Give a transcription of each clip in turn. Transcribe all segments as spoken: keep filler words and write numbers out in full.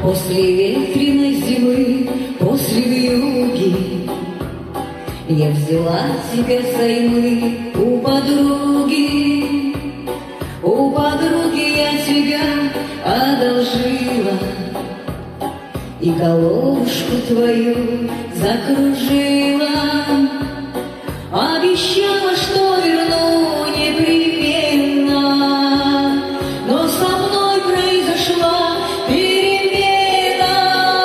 После ветреной зимы, после вьюги, я взяла тебя взаймы у подруги. У подруги я тебя одолжила и головушку твою закружила. Обещала, что верну непременно, но со мной произошла перемена.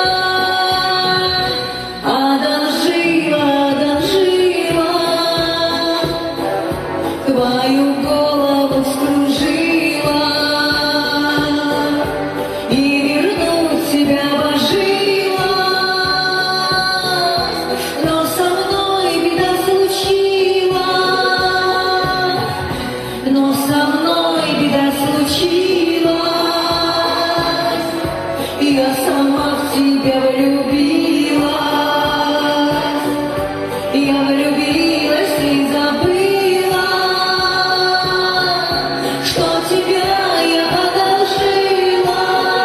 Одолжила, одолжила, твою голову вскружила и вернуть тебя обожила. Но со мной беда случилась, но со мной беда случилась. Я сама в тебя влюбилась, я влюбилась и забыла, что тебя я одолжила.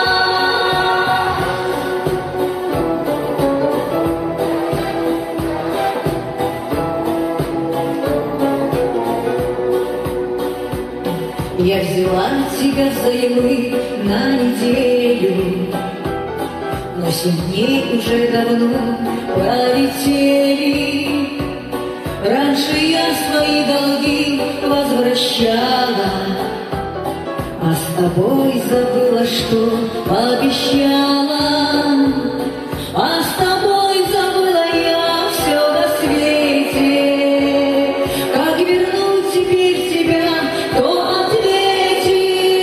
Я взяла тебя взаймы на неделю, но семь дней уже давно пролетели. Раньше я свои долги возвращала, а с тобой забыла, что пообещала. А с тобой забыла я все на свете. Как вернуть теперь тебя, то ответи.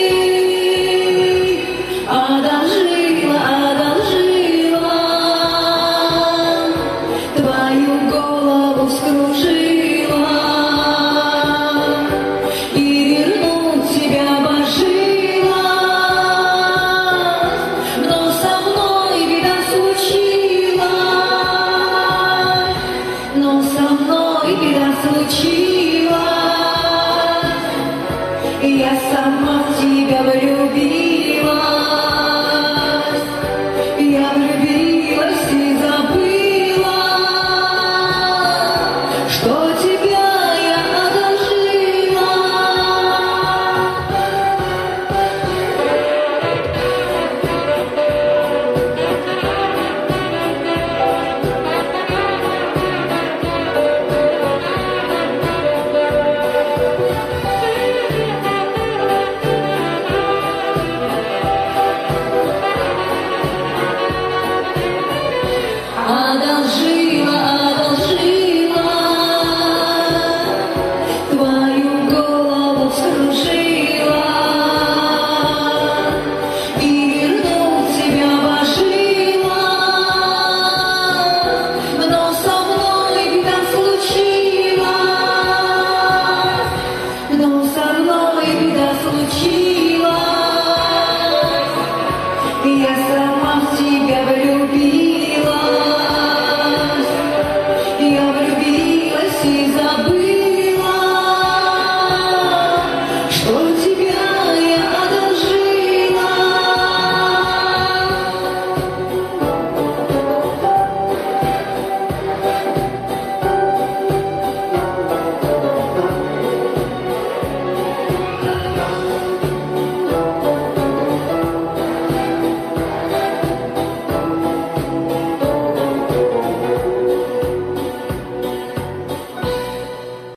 Одолжила, одолжила, твою голову вскружила и вернуть тебя обожила. Но со мной беда случилась, но со мной беда случилась. Я сама в тебя влюбилась, я влюбилась и забыла, что тебя я одолжила. Одолжила, одолжила, твою голову вскружила и вернуть тебя обожила. Но со мной беда случилась, но со мной беда случилась. Я сама